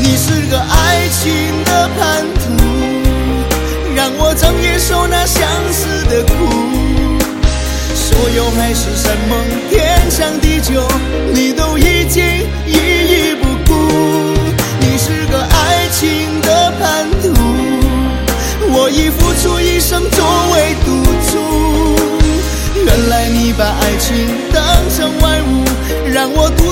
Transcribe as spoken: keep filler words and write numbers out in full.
你是个爱情的叛徒，让我整夜受那相思的苦。所有海誓山盟天长地久，你都已经一一不顾。你是个爱情的叛徒，我已付出一生作为赌注。原来你把爱情当成万物，让我独